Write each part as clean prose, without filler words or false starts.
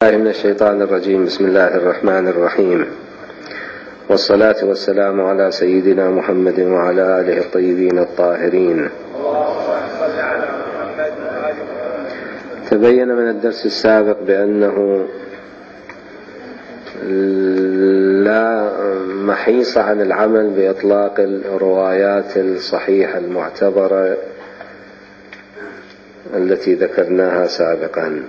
بالله من الشيطان الرجيم. بسم الله الرحمن الرحيم، والصلاة والسلام على سيدنا محمد وعلى آله الطيبين الطاهرين. تبين من الدرس السابق بأنه لا محيص عن العمل بإطلاق الروايات الصحيحة المعتبرة التي ذكرناها سابقا،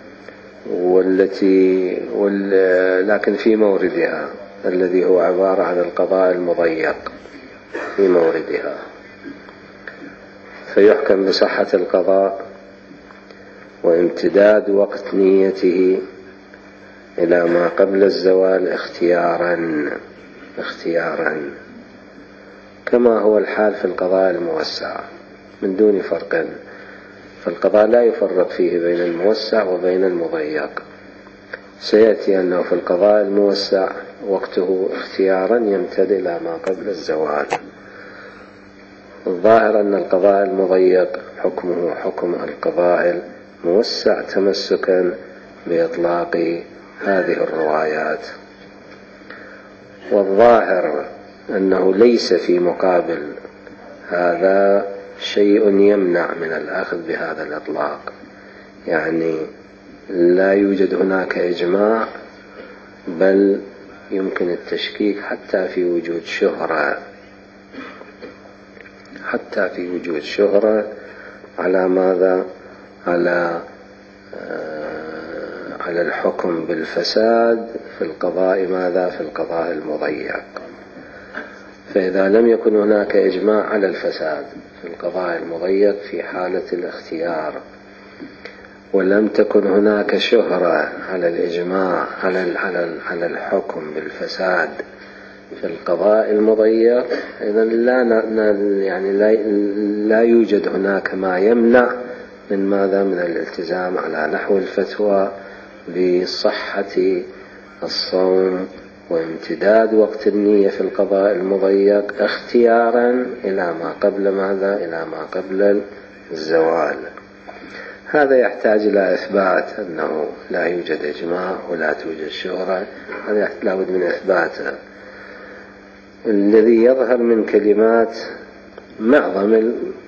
لكن في موردها الذي هو عبارة عن القضاء المضيق في موردها، فيحكم بصحة القضاء وامتداد وقت نيته إلى ما قبل الزوال اختيارا كما هو الحال في القضاء الموسع من دون فرق. فالقضاء لا يفرق فيه بين الموسع وبين المضيق. سيأتي أنه في القضاء الموسع وقته اختيارا يمتد إلى ما قبل الزوال. الظاهر أن القضاء المضيق حكمه حكم القضاء الموسع تمسكا بإطلاق هذه الروايات، والظاهر أنه ليس في مقابل هذا شيء يمنع من الأخذ بهذا الإطلاق، يعني لا يوجد هناك إجماع، بل يمكن التشكيك حتى في وجود شهرة على ماذا؟ على الحكم بالفساد في القضاء ماذا؟ في القضاء المضيق. فإذا لم يكن هناك إجماع على الفساد في القضاء المضيق في حالة الاختيار، ولم تكن هناك شهرة على الإجماع على الحكم بالفساد في القضاء المضيق، إذن لا يوجد هناك ما يمنع من ماذا؟ من الالتزام على نحو الفتوى بصحة الصوم وامتداد وقت النية في القضاء المضيق اختيارا إلى ما قبل ماذا؟ إلى ما قبل الزوال. هذا يحتاج إلى إثبات أنه لا يوجد إجماع ولا توجد شهرة، هذا لابد من إثباته. الذي يظهر من كلمات معظم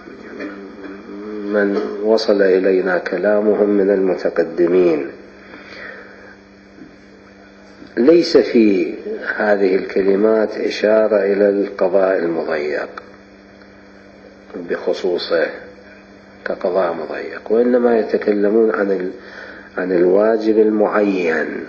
من وصل إلينا كلامهم من المتقدمين، ليس في هذه الكلمات إشارة إلى القضاء المضيق بخصوصه كقضاء مضيق، وإنما يتكلمون عن الواجب المعين.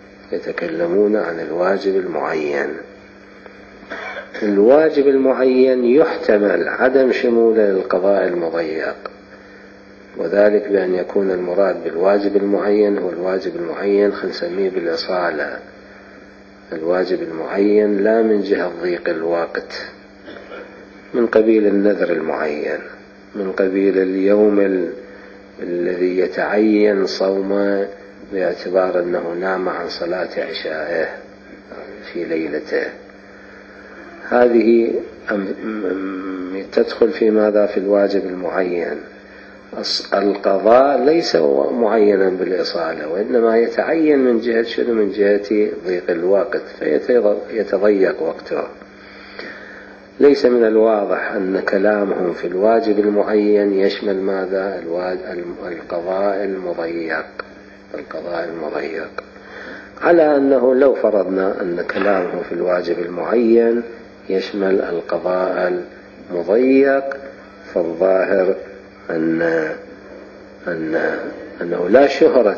الواجب المعين يحتمل عدم شموله للقضاء المضيق، وذلك بأن يكون المراد بالواجب المعين هو الواجب المعين خلينا نسميه بالإصالة، الواجب المعين لا من جهة ضيق الوقت، من قبيل النذر المعين، من قبيل اليوم الذي يتعين صومه باعتبار أنه نام عن صلاة عشائه في ليلته. هذه تدخل في ماذا؟ في الواجب المعين. القضاء ليس معينا بالإصالة، وإنما يتعين من جهة شنو؟ من جهة ضيق الوقت، فيتضيق وقته. ليس من الواضح أن كلامهم في الواجب المعين يشمل ماذا؟ القضاء المضيق، على أنه لو فرضنا أن كلامه في الواجب المعين يشمل القضاء المضيق، فالظاهر أنه لا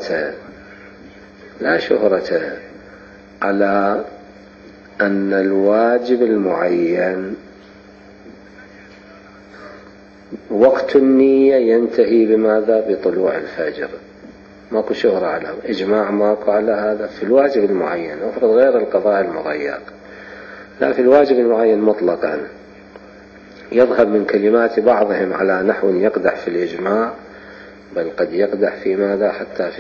شهرة على أن الواجب المعين وقت النية ينتهي بماذا؟ بطلوع الفجر. ماكو شهرة على إجماع، ماكو على هذا في الواجب المعين، أفرض غير القضاء المضيق. لا، في الواجب المعين مطلقا يظهر من كلمات بعضهم على نحو يقدح في الإجماع، بل قد يقدح في ماذا؟ حتى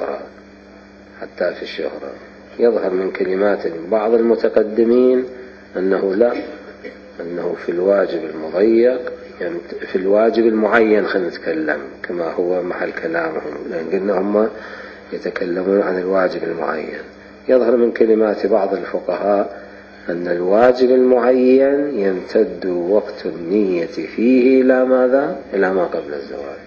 في الشهرة. يظهر من كلمات بعض المتقدمين أنه لا، أنه في الواجب المضيق، يعني في الواجب المعين خلينا نتكلم كما هو محل كلامهم، لأن قلنا هم يتكلمون عن الواجب المعين. يظهر من كلمات بعض الفقهاء أن الواجب المعين يمتد وقت النية فيه إلى ماذا؟ إلى ما قبل الزوال.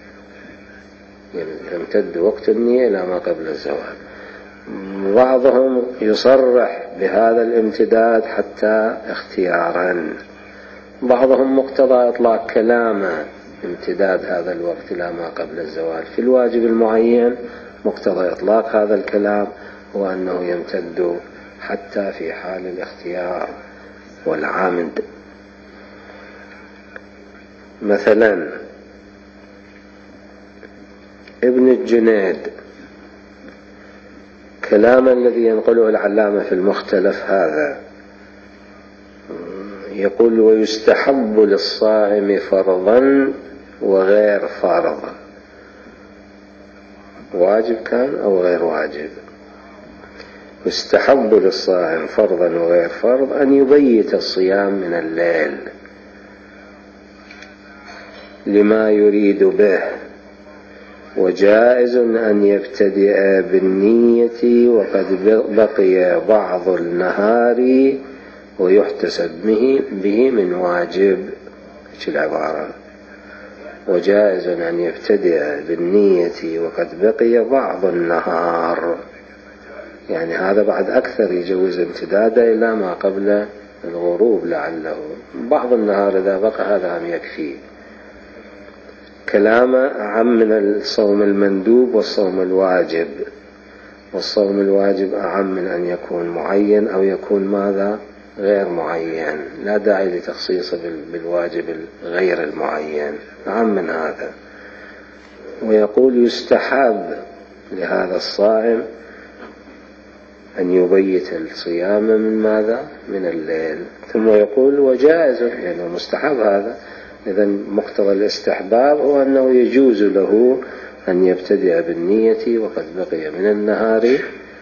يمتد وقت النية إلى ما قبل الزوال. بعضهم يصرح بهذا الامتداد حتى اختيارا، بعضهم مقتضى إطلاق كلامه امتداد هذا الوقت إلى ما قبل الزوال. في الواجب المعين مقتضى إطلاق هذا الكلام هو أنه يمتد حتى في حال الاختيار والعمد. مثلا ابن الجنيد كلام الذي ينقله العلامة في المختلف هذا يقول: ويستحب للصائم فرضا وغير فرض. واجب كان أو غير واجب؟ يستحب للصائم فرضا وغير فرض أن يبيت الصيام من الليل لما يريد به، وجائز أن يبتدئ بالنية وقد بقي بعض النهار ويحتسب به من واجب. ايش العبارة؟ وجائز أن يبتدئ بالنية وقد بقي بعض النهار، يعني هذا بعد أكثر، يجوز امتداده إلى ما قبل الغروب لعله بعض النهار إذا بقى هذا هم يكفي. كلامه أعم من الصوم المندوب والصوم الواجب، والصوم الواجب أعم من أن يكون معين أو يكون ماذا؟ غير معين. لا داعي لتخصيصه بالواجب غير المعين، أعم من هذا. ويقول يستحب لهذا الصائم أن يبيت الصيام من ماذا؟ من الليل. ثم يقول وجائز، يعني مستحب هذا. إذن مقتضى الاستحباب هو أنه يجوز له أن يبتدئ بالنية وقد بقي من النهار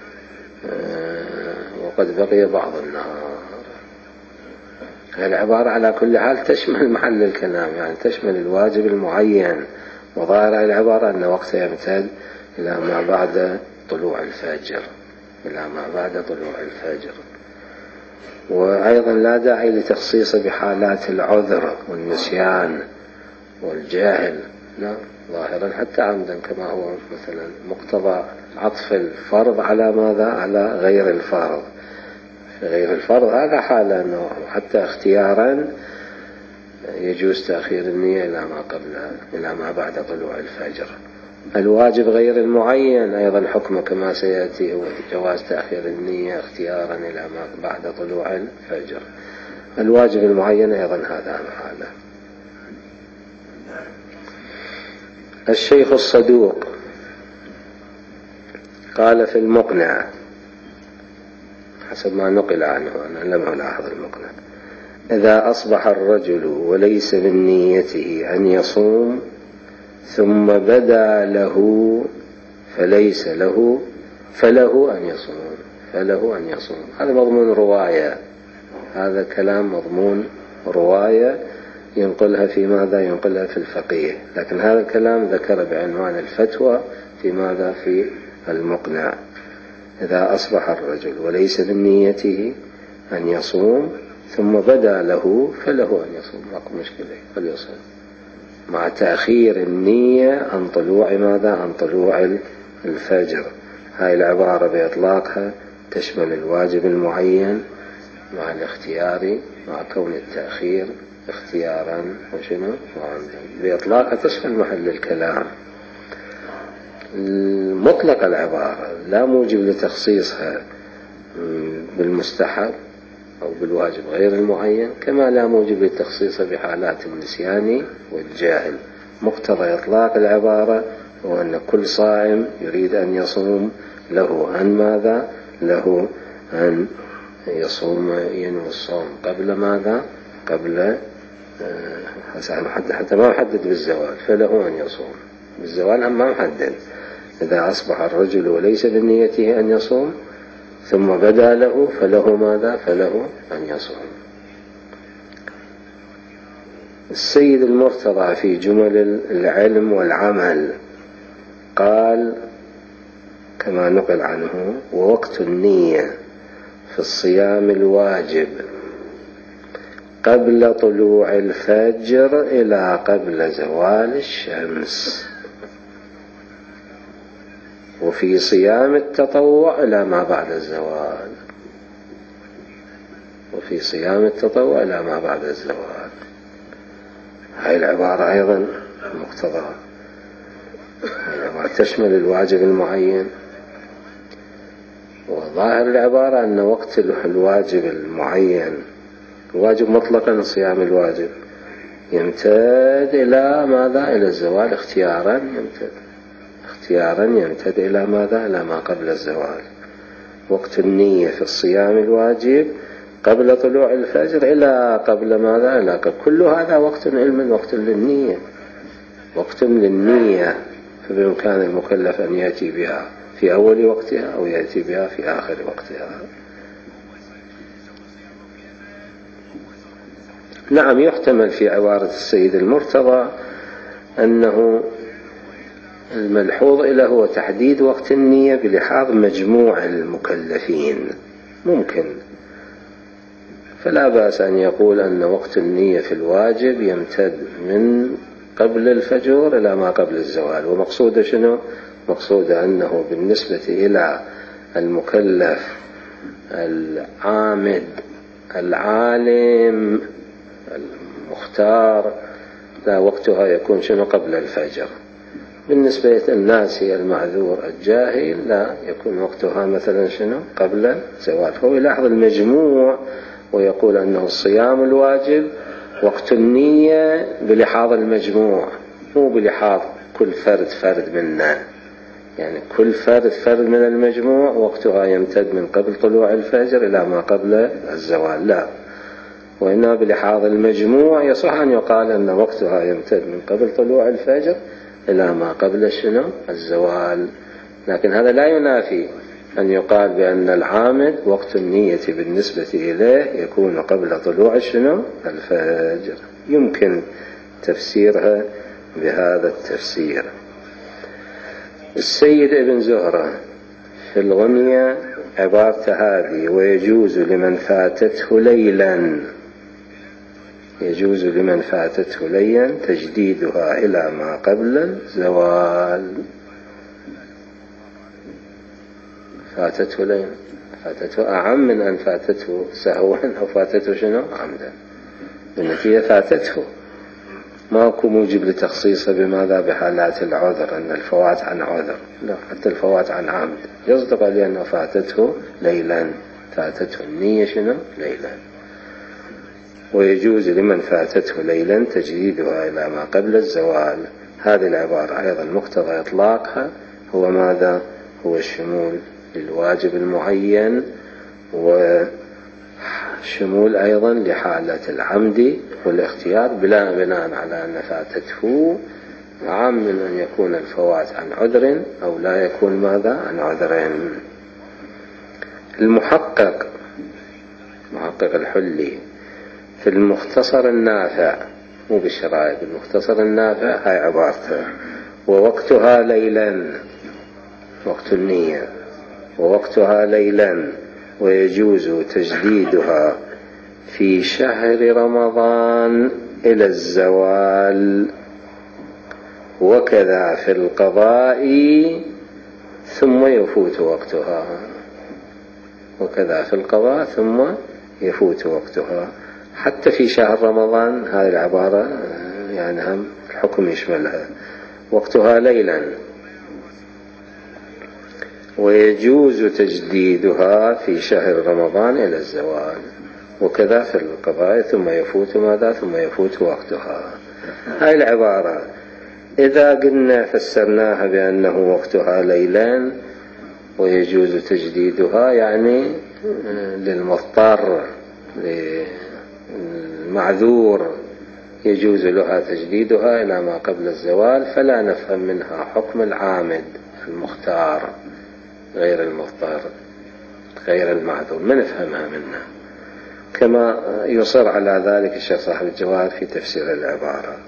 وقد بقي بعض النهار. العبارة على كل حال تشمل محل الكلام، يعني تشمل الواجب المعين. وظاهر العبارة أن وقته يمتد إلى ما بعد طلوع الفجر، إلى ما بعد طلوع الفجر. وأيضا لا داعي لتخصيصه بحالات العذر والنسيان والجاهل، لا، ظاهرا حتى عمدا، كما هو مثلا مقتضى عطف الفرض على ماذا؟ على غير الفرض. غير الفرض هذا حالة أنه حتى اختيارا يجوز تأخير النية إلى ما بعد طلوع الفجر. الواجب غير المعين أيضا حكمه كما سيأتي هو جواز تأخير النية اختيارا إلى ما بعد طلوع الفجر. الواجب المعين أيضا هذا حاله. الشيخ الصدوق قال في المقنع حسب ما نقل عنه، أنا لم ألاحظ المقنع: إذا أصبح الرجل وليس من نيته أن يصوم ثم بدا له فليس له فله أن يصوم. هذا مضمون رواية، هذا كلام مضمون رواية ينقلها في ماذا؟ ينقلها في الفقيه، لكن هذا الكلام ذكر بعنوان الفتوى في ماذا؟ في المقنع: إذا أصبح الرجل وليس من نيته أن يصوم ثم بدا له فله أن يصوم، ما مشكلة، فليصوم مع تأخير النية عن طلوع ماذا؟ عن طلوع الفجر. هاي العبارة بإطلاقها تشمل الواجب المعين مع الاختيار، مع كون التأخير اختيارا وشنو بإطلاقها تشمل محل الكلام. مطلق العبارة لا موجب لتخصيصها بالمستحب أو بالواجب غير المعين، كما لا موجب للتخصيص بحالات النسيان والجاهل. مقتضى إطلاق العبارة هو أن كل صائم يريد أن يصوم له أن ماذا؟ له أن يصوم، ينوي الصوم قبل ماذا؟ قبل حتى ما محدد بالزوال، فله أن يصوم بالزوال ما محدد. إذا أصبح الرجل وليس بنيته أن يصوم ثم بدا له فله ماذا؟ فله أن يصوم. السيد المرتضى في جمل العلم والعمل قال كما نقل عنه: ووقت النية في الصيام الواجب قبل طلوع الفجر إلى قبل زوال الشمس، وفي صيام التطوع إلى ما بعد الزوال، وفي صيام التطوع إلى ما بعد الزوال. هاي العبارة أيضا مقتضى تشمل الواجب المعين. وظاهر العبارة أن وقت الواجب المعين، الواجب مطلقا صيام الواجب، يمتد إلى ماذا؟ إلى الزوال اختيارا، يمتد إلى ماذا؟ إلى ما قبل الزوال. وقت النية في الصيام الواجب قبل طلوع الفجر إلى قبل ماذا؟ إلى قبل. كل هذا وقت علم، وقت للنية، وقت للنية، فبإمكان المكلف أن يأتي بها في أول وقتها أو يأتي بها في آخر وقتها. نعم، يحتمل في عبارة السيد المرتضى أنه الملحوظ إلى هو تحديد وقت النية بلحاظ مجموع المكلفين، ممكن، فلا بأس أن يقول أن وقت النية في الواجب يمتد من قبل الفجر إلى ما قبل الزوال. ومقصود شنو؟ مقصود أنه بالنسبة إلى المكلف العامد العالم المختار لا، وقتها يكون شنو؟ قبل الفجر. بالنسبة للناس المعذور الجاهل لا، يكون وقتها مثلا شنو؟ قبل زوال. فهو يلاحظ المجموع ويقول أنه الصيام الواجب وقت النية بلحاظ المجموع، مو بلحاظ كل فرد منا، يعني كل فرد من المجموع وقتها يمتد من قبل طلوع الفجر إلى ما قبل الزوال، لا، وإنما بلحاظ المجموع يصح أن يقال أن وقتها يمتد من قبل طلوع الفجر إلى ما قبل شنو؟ الزوال. لكن هذا لا ينافي أن يقال بأن العامد وقت النية بالنسبة إليه يكون قبل طلوع شنو؟ الفجر. يمكن تفسيرها بهذا التفسير. السيد ابن زهرة في الغنية عبارة هذه: ويجوز لمن فاتته ليلا، يجوز لمن فاتته ليلا تجديدها إلى ما قبل الزوال. فاتته ليلا، فاتته أعم من أن فاتته سهوا أو فاتته شنو؟ عمدا. النتيجة فاتته، ماكو موجب لتخصيصه بماذا؟ بحالات العذر، أن الفوات عن عذر، لا، حتى الفوات عن عمد يصدق لأنه فاتته ليلا، فاتته النية شنو؟ ليلا. ويجوز لمن فاتته ليلا تجديدها إلى ما قبل الزوال. هذه العبارة أيضا مقتضى إطلاقها هو ماذا؟ هو الشمول للواجب المعين، وشمول أيضا لحالة العمد والاختيار بناء على أن فاتته عام من أن يكون الفوات عن عذر أو لا يكون ماذا؟ عن عذر. المحقق محقق الحلي في المختصر النافع، مو بالشرائط، المختصر النافع هاي عبارته: ووقتها ليلا، وقت النية، ووقتها ليلا، ويجوز تجديدها في شهر رمضان إلى الزوال، وكذا في القضاء ثم يفوت وقتها، وكذا في القضاء ثم يفوت وقتها. حتى في شهر رمضان هذه العبارة يعني هم الحكم يشملها. وقتها ليلا ويجوز تجديدها في شهر رمضان إلى الزوال، وكذا في القضاء ثم يفوت ماذا؟ ثم يفوت وقتها. هاي العبارة إذا قلنا فسرناها بأنه وقتها ليلا ويجوز تجديدها، يعني للمضطر للمعذور يجوز لها تجديدها إلى ما قبل الزوال، فلا نفهم منها حكم العامد المختار غير المضطر غير المعذور، ما نفهمها منها، كما يصر على ذلك الشيخ صاحب الجواب في تفسير العبارة.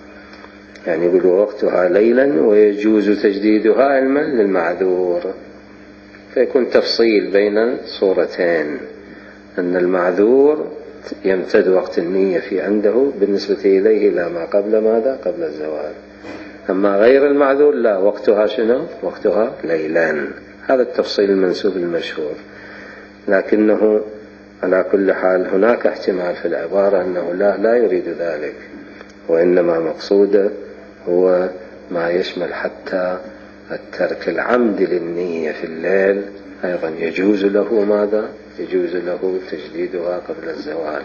يعني يقول وقتها ليلا ويجوز تجديدها علما للمعذور، فيكون تفصيل بين صورتين، أن المعذور يمتد وقت النية في عنده بالنسبة إليه إلى ما قبل ماذا؟ قبل الزوال. أما غير المعذور لا، وقتها شنو؟ وقتها ليلان. هذا التفصيل المنسوب المشهور، لكنه على كل حال هناك احتمال في العبارة أنه لا يريد ذلك، وإنما مقصوده هو ما يشمل حتى الترك العمد للنية في الليل أيضا يجوز له ماذا؟ يجوز له تجديدها قبل الزوال،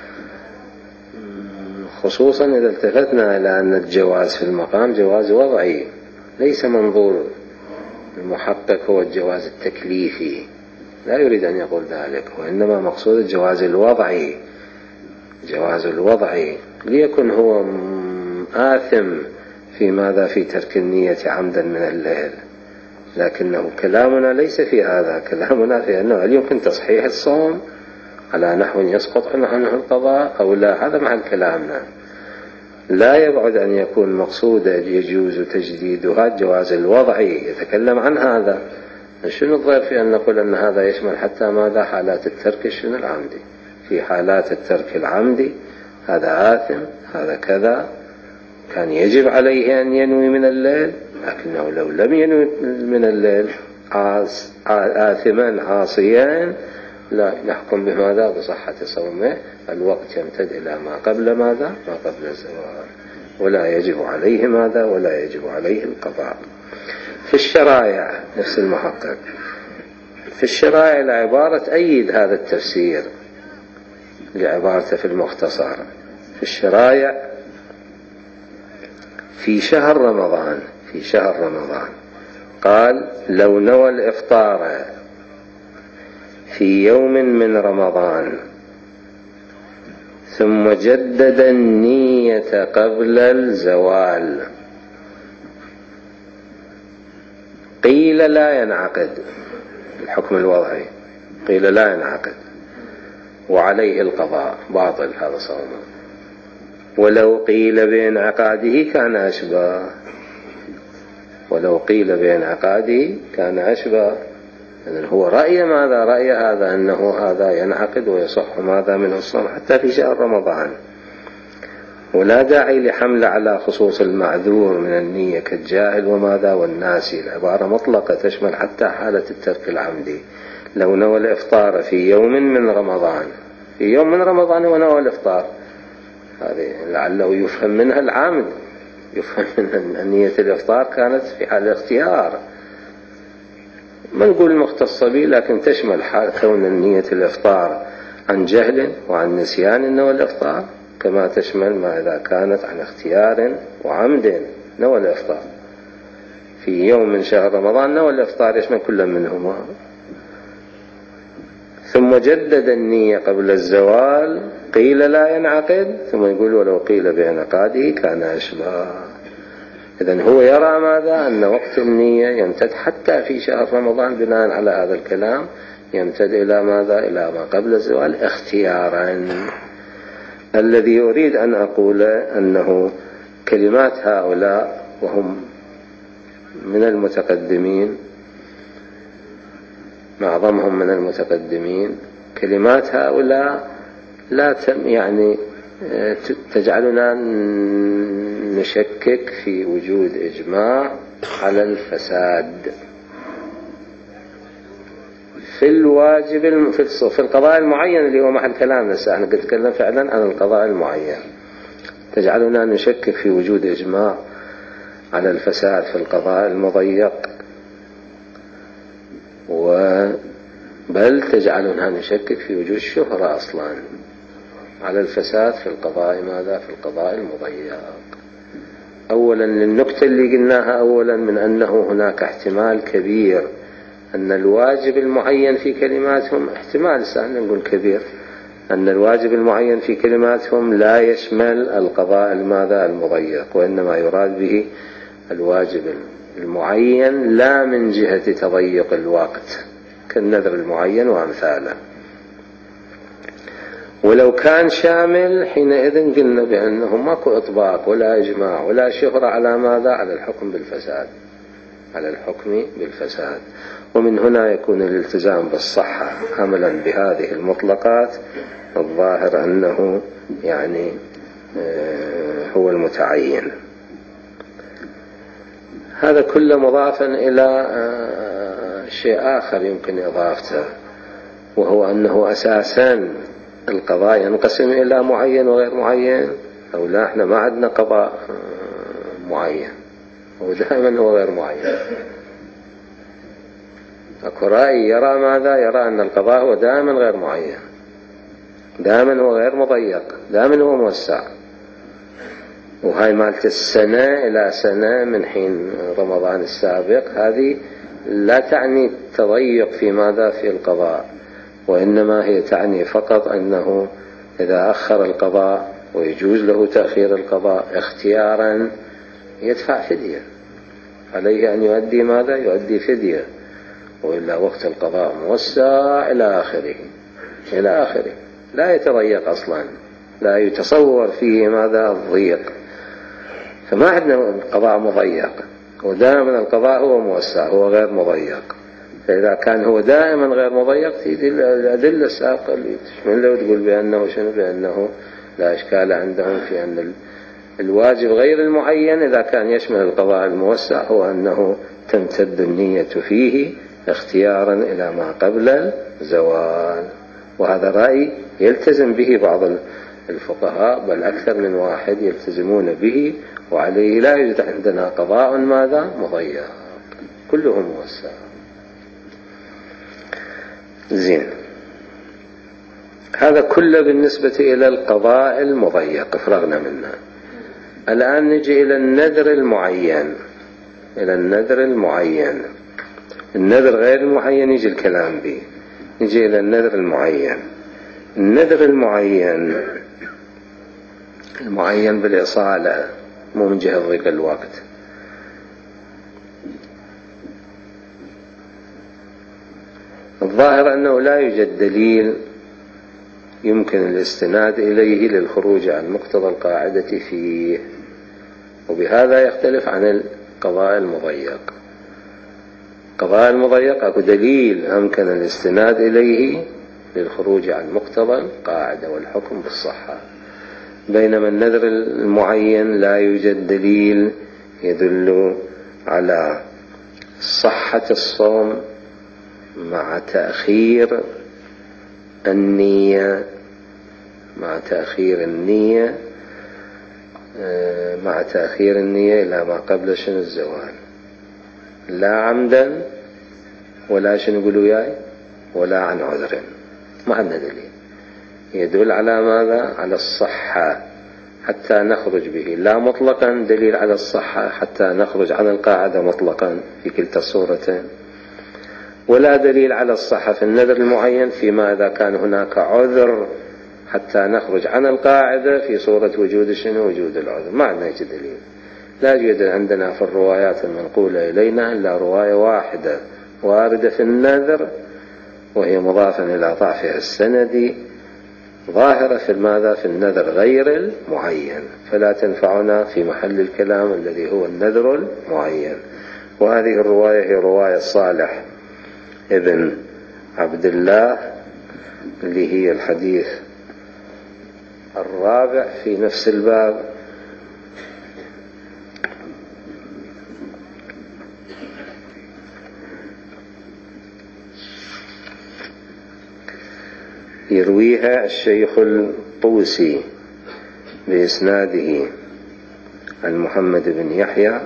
خصوصا إذا التفتنا إلى أن الجواز في المقام جواز وضعي، ليس منظور المحقق هو الجواز التكليفي، لا يريد أن يقول ذلك، وإنما مقصود الجواز الوضعي، جواز الوضعي، ليكن هو آثم في ماذا؟ في ترك النية عمدا من الليل. لكنه كلامنا ليس في هذا، كلامنا في أنه هل يمكن تصحيح الصوم على نحو يسقط عنه القضاء أو لا. هذا معنى كلامنا. لا يبعد أن يكون مقصودا يجوز تجديدها الجواز الوضعي، يتكلم عن هذا. شنو الضير في أن نقول أن هذا يشمل حتى ماذا؟ حالات الترك شنو العمدي. في حالات الترك العمدي هذا آثم، هذا كذا، كان يجب عليه أن ينوي من الليل، لكنه لو لم ينوي من الليل آثما عاصيا لا نحكم بماذا؟ بصحة صومه. الوقت يمتد إلى ما قبل ماذا؟ ما قبل الزوال، ولا يجب عليه ماذا؟ ولا يجب عليه القضاء. في الشرائع نفس المحقق، في الشرائع العبارة تأيد هذا التفسير لعبارته في المختصر. في الشرائع في شهر رمضان قال لو نوى الإفطار في يوم من رمضان ثم جدد النية قبل الزوال قيل لا ينعقد، الحكم الوضعي قيل لا ينعقد وعليه القضاء، باطل هذا صومه. ولو قيل بانعقاده كان أشبه، ولو قيل بانعقاده كان أشبه. إذن هو رأي ماذا؟ رأي هذا أنه هذا ينعقد ويصح ماذا منه الصوم حتى في شهر رمضان، ولا داعي لحمل على خصوص المعذور من النية كالجاهل وماذا والناسي. العبارة مطلقة تشمل حتى حالة الترك العمدي. لو نوى الإفطار في يوم من رمضان، في يوم من رمضان ونوى الإفطار، هذه لعله يفهم منها العامد، يفهم منها أن نية الإفطار كانت في حال الاختيار، ما نقول مختصة به، لكن تشمل حال كون النية الإفطار عن جهل وعن نسيان نوى الإفطار، كما تشمل ما إذا كانت عن اختيار وعمد نوى الإفطار. في يوم من شهر رمضان نوى الإفطار يشمل كل منهما. ثم جدد النية قبل الزوال قيل لا ينعقد، ثم يقول ولو قيل بانعقاده كان أشبه. إذن هو يرى ماذا؟ أن وقت النية يمتد حتى في شهر رمضان بناء على هذا الكلام، يمتد إلى ماذا؟ إلى ما قبل الزوال اختيارا. الذي أريد أن أقول أنه كلمات هؤلاء وهم من المتقدمين، معظمهم من المتقدمين، كلمات هؤلاء لا يعني تجعلنا نشكك في وجود إجماع على الفساد في الواجب في القضاء المعين اللي هو محل كلامنا. أنا قد أتكلم فعلا عن القضاء المعين. تجعلنا نشكك في وجود إجماع على الفساد في القضاء المضيق، بل تجعلنا نشكك في وجود الشهرة أصلا على الفساد في القضاء ماذا؟ في القضاء المضيق. أولا للنكتة اللي قلناها أولا من أنه هناك احتمال كبير أن الواجب المعين في كلماتهم، احتمال سهل نقول كبير، أن الواجب المعين في كلماتهم لا يشمل القضاء الماذا؟ المضيق، وإنما يراد به الواجب المعين لا من جهة تضيق الوقت كالنذر المعين وأمثاله. ولو كان شامل حينئذ قلنا بأنه ماكو إطباق ولا إجماع ولا شهرة على ماذا؟ على الحكم بالفساد. على الحكم بالفساد. ومن هنا يكون الالتزام بالصحة عملا بهذه المطلقات الظاهر أنه يعني هو المتعين. هذا كله مضافا إلى شيء آخر يمكن إضافته، وهو أنه أساسا القضاء ينقسم إلى معين وغير معين، أو لا، احنا ما عندنا قضاء معين، هو دائما هو غير معين. أكو رأي يرى ماذا؟ يرى أن القضاء هو دائما غير معين، دائما هو غير مضيق، دائما هو موسع. وهاي مالت السنة إلى سنة من حين رمضان السابق، هذه لا تعني التضيق في ماذا؟ في القضاء، وإنما هي تعني فقط أنه إذا أخر القضاء ويجوز له تأخير القضاء اختيارا يدفع فدية، عليه أن يؤدي ماذا؟ يؤدي فدية، وإلا وقت القضاء موسع إلى آخره إلى آخره، لا يتضيق أصلا، لا يتصور فيه ماذا؟ الضيق. فما عندنا القضاء مضيق، ودائما القضاء هو موسع، هو غير مضيق. فإذا كان هو دائما غير مضيق تيجي الأدلة السابقة اللي تشمل له وتقول بأنه شنو؟ بأنه لا إشكال عندهم في أن الواجب غير المعين إذا كان يشمل القضاء الموسع هو أنه تمتد النية فيه اختيارا إلى ما قبل الزوال. وهذا رأي يلتزم به بعض الفقهاء، بل أكثر من واحد يلتزمون به، وعليه لا يوجد عندنا قضاء ماذا؟ مضيق، كله موسع. زين، هذا كله بالنسبة إلى القضاء المضيق فرغنا منه. الآن نجي إلى النذر المعين. إلى النذر المعين، النذر غير المعين يجي الكلام به. نجي إلى النذر المعين. النذر المعين بالإصالة، مو من جهة ضيق الوقت. الظاهر أنه لا يوجد دليل يمكن الاستناد إليه للخروج عن مقتضى القاعدة فيه، وبهذا يختلف عن القضاء المضيق. القضاء المضيق أكو دليل أمكن الاستناد إليه للخروج عن مقتضى القاعدة والحكم بالصحة، بينما النذر المعين لا يوجد دليل يدل على صحة الصوم مع تأخير النية، مع تأخير النية إلى ما قبل شنو؟ الزوال، لا عمدا ولا شنو يقولوا وياي ولا عن عذر. ما عندنا دليل يدل على ماذا؟ على الصحة حتى نخرج به، لا مطلقا دليل على الصحة حتى نخرج عن القاعدة مطلقا في كلتا الصورتين، ولا دليل على الصحة في النذر المعين فيما إذا كان هناك عذر حتى نخرج عن القاعدة في صورة وجود شنو؟ وجود العذر. ما عندنا دليل. لا يوجد عندنا في الروايات المنقولة إلينا إلا رواية واحدة واردة في النذر، وهي مضافة إلى ضعفها السندي، ظاهرة في ماذا؟ في النذر غير المعين، فلا تنفعنا في محل الكلام الذي هو النذر المعين. وهذه الرواية هي رواية صالح ابن عبد الله، اللي هي الحديث الرابع في نفس الباب. يرويها الشيخ الطوسي بإسناده عن محمد بن يحيى،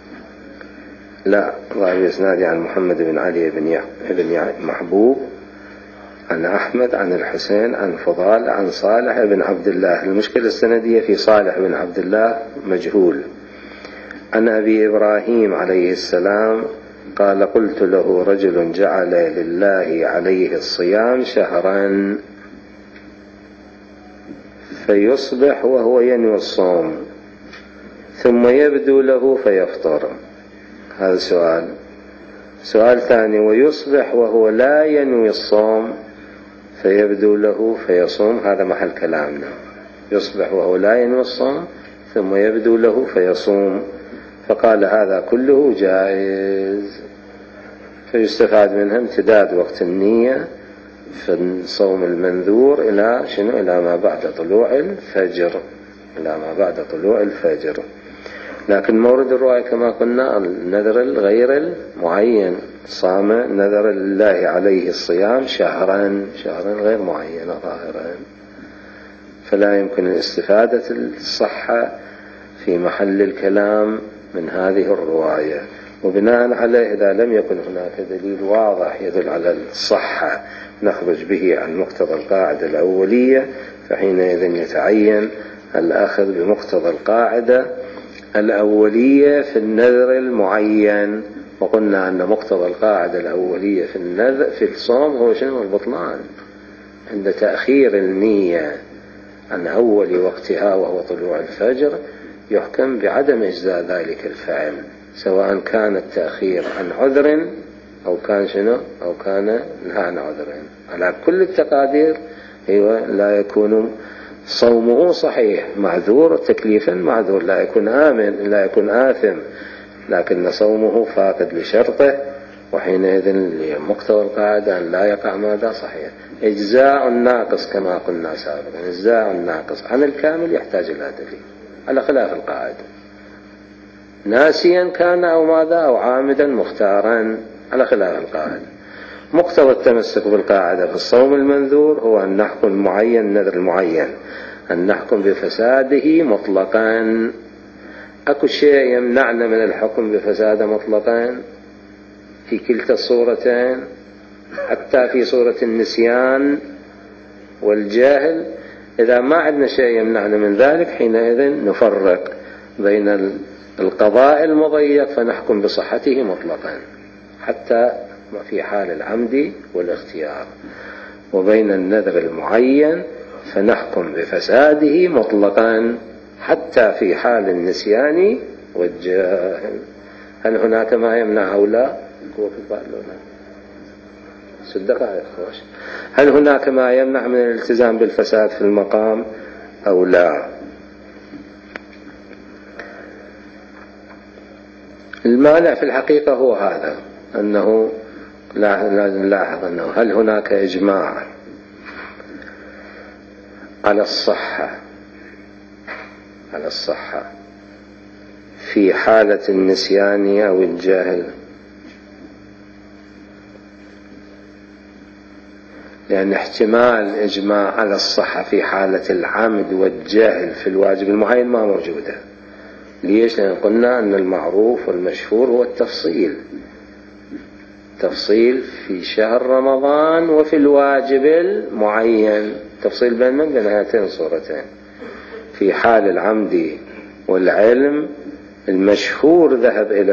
لا بإسناده عن محمد بن علي بن محبوب عن أحمد عن الحسين عن فضال عن صالح بن عبد الله. المشكلة السندية في صالح بن عبد الله مجهول. عن أبي إبراهيم عليه السلام قال: قلت له رجل جعل لله عليه الصيام شهرا فيصبح وهو ينوي الصوم ثم يبدو له فيفطر. هذا سؤال. سؤال ثاني: ويصبح وهو لا ينوي الصوم فيبدو له فيصوم. هذا محل كلامنا. يصبح وهو لا ينوي الصوم ثم يبدو له فيصوم. فقال هذا كله جائز. فيستفاد منها امتداد وقت النية في الصوم المنذور إلى شنو؟ إلى ما بعد طلوع الفجر، إلى ما بعد طلوع الفجر. لكن مورد الرواية كما قلنا النذر الغير المعين، صام نذر الله عليه الصيام شهرا غير معين ظاهرا، فلا يمكن الاستفادة الصحة في محل الكلام من هذه الرواية. وبناء عليه إذا لم يكن هناك دليل واضح يدل على الصحة نخرج به عن مقتضى القاعدة الأولية، فحينئذ يتعين الأخذ بمقتضى القاعدة الأولية في النذر المعين. وقلنا أن مقتضى القاعدة الأولية في النذر في الصوم هو شنو؟ البطلان عند تأخير النية عن أول وقتها وهو طلوع الفجر، يحكم بعدم إجزاء ذلك الفعل، سواء كان التأخير عن عذر أو كان شنو؟ أو كان لا عن عذر. على كل التقادير لا يكون صومه صحيح، معذور تكليفا معذور، لا يكون آمن، لا يكون آثم، لكن صومه فاقد لشرطه، وحينئذ لمقتضى القاعدة أن لا يقع ماذا؟ صحيح. إجزاء الناقص كما قلنا سابقا، إجزاء الناقص عن الكامل يحتاج إلى دليل على خلاف القاعدة، ناسيا كان أو ماذا أو عامدا مختارا على خلاف القاعدة. مقتضى التمسك بالقاعدة في الصوم المنذور هو أن نحكم معين النذر المعين، أن نحكم بفساده مطلقا. أكو شيء يمنعنا من الحكم بفساده مطلقا في كلتا الصورتين، حتى في صورة النسيان والجاهل. إذا ما عندنا شيء يمنعنا من ذلك حينئذ نفرق بين القضاء المضيق فنحكم بصحته مطلقا حتى في حال العمد والاختيار، وبين النذر المعين فنحكم بفساده مطلقا حتى في حال النسيان والجهل. هل هناك ما يمنع أو لا؟ هل هناك ما يمنع من الالتزام بالفساد في المقام أو لا؟ المانع في الحقيقة هو هذا، أنه لازم نلاحظ أنه هل هناك إجماع على الصحة في حالة النسيان أو الجهل؟ لأن احتمال إجماع على الصحة في حالة العمد والجهل في الواجب المعين ما موجودة. ليش؟ لأن قلنا أن المعروف والمشهور هو تفصيل في شهر رمضان وفي الواجب المعين، تفصيل بين هاتين الصورتين. في حال العمد والعلم المشهور ذهب إلى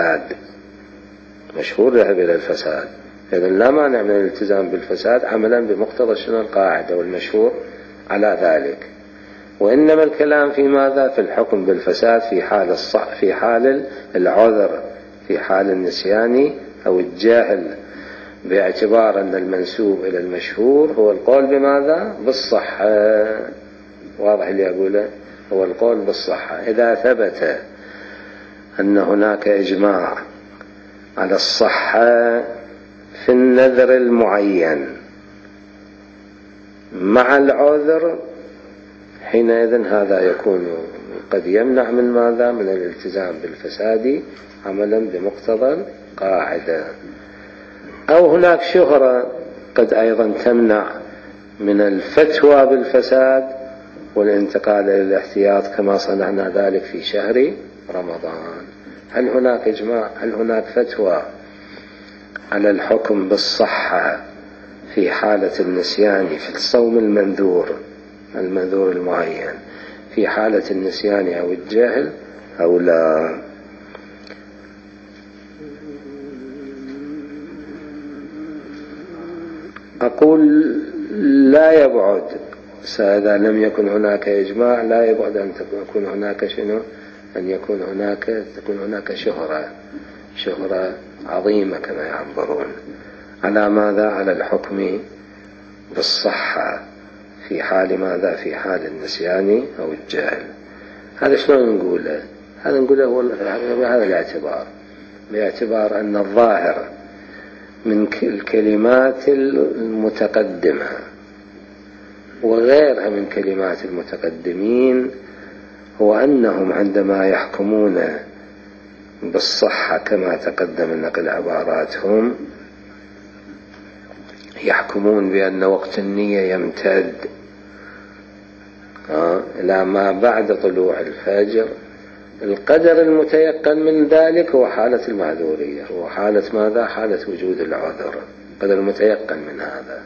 الفساد، إذن لا مانع من الالتزام بالفساد عملا بمقتضى شنو؟ القاعدة والمشهور على ذلك. وإنما الكلام في ماذا؟ في الحكم بالفساد في حال العذر، في حال النسيان أو الجاهل، باعتبار أن المنسوب إلى المشهور هو القول بماذا؟ بالصحة. واضح اللي أقوله؟ هو القول بالصحة. إذا ثبت أن هناك إجماع على الصحة في النذر المعين مع العذر، حينئذ هذا يكون قد يمنع من ماذا؟ من الالتزام بالفساد عملا بمقتضى القاعدة. أو هناك شهرة قد أيضا تمنع من الفتوى بالفساد والانتقال إلى الاحتياط كما صنعنا ذلك في شهر رمضان. هل هناك إجماع؟ هل هناك فتوى على الحكم بالصحة في حالة النسيان في الصوم المنذور المعين في حالة النسيان أو الجهل أو لا؟ أقول لا يبعد، إذا لم يكن هناك إجماع لا يبعد أن تكون هناك شنو؟ تكون هناك شهرة عظيمة كما يعبرون على ماذا؟ على الحكم بالصحة في حال ماذا؟ في حال النسيان أو الجهل. هذا شلون نقوله؟ هذا نقوله بهذا الاعتبار، باعتبار أن الظاهر من الكلمات المتقدمة وغيرها من كلمات المتقدمين هو أنهم عندما يحكمون بالصحة كما تقدم نقل عباراتهم يحكمون بأن وقت النية يمتد إلى ما بعد طلوع الفجر. القدر المتيقن من ذلك هو حالة المعذورية، هو حالة ماذا؟ حالة وجود العذر، القدر المتيقن من هذا.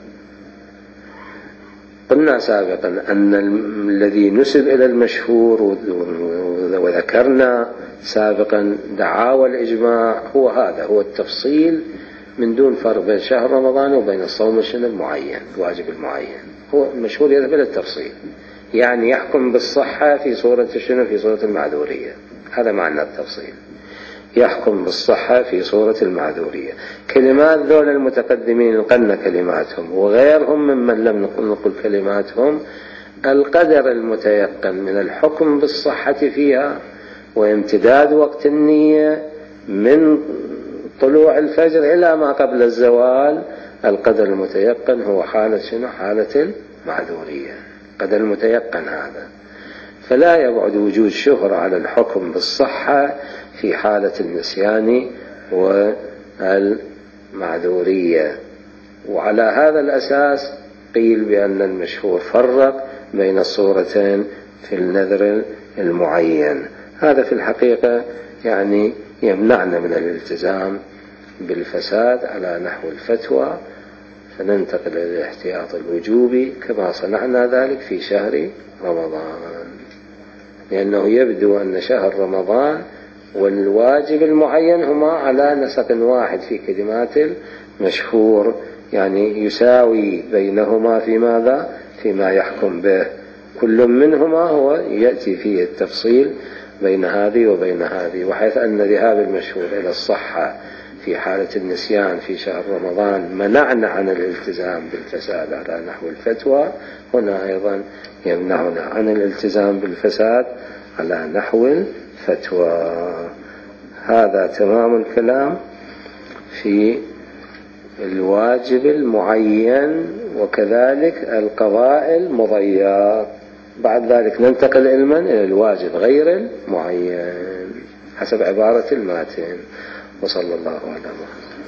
قلنا سابقا أن الذي نسب إلى المشهور وذكرنا سابقا دعاوى الإجماع هو هذا، هو التفصيل من دون فرق بين شهر رمضان وبين الصوم المعين الواجب المعين. هو المشهور يذهب إلى التفصيل، يعني يحكم بالصحة في صورة في صورة المعذورية، هذا معنى التفصيل، يحكم بالصحة في صورة المعذورية. كلمات ذول المتقدمين قلنا كلماتهم وغيرهم ممن لم نقل كلماتهم، القدر المتيقن من الحكم بالصحة فيها وامتداد وقت النية من طلوع الفجر إلى ما قبل الزوال، القدر المتيقن هو حالة حالة المعذورية، القدر المتيقن هذا. فلا يبعد وجود شهرة على الحكم بالصحة في حالة النسيان والمعذورية. وعلى هذا الأساس قيل بأن المشهور فرق بين الصورتين في النذر المعين. هذا في الحقيقة يعني يمنعنا من الالتزام بالفساد على نحو الفتوى، فننتقل إلى الاحتياط الوجوبي كما صنعنا ذلك في شهر رمضان، لأنه يبدو أن شهر رمضان والواجب المعين هما على نسق واحد في كلمات المشهور، يعني يساوي بينهما في ماذا؟ فيما يحكم به كل منهما هو يأتي فيه التفصيل بين هذه وبين هذه. وحيث أن ذهاب المشهور إلى الصحة في حالة النسيان في شهر رمضان منعنا عن الالتزام بالفساد على نحو الفتوى، هنا أيضا يمنعنا عن الالتزام بالفساد على نحو الفتوى. هذا تمام الكلام في الواجب المعين وكذلك القضاء المضيق. بعد ذلك ننتقل علما إلى الواجب غير المعين حسب عبارة الماتن. وصلى الله على محمد.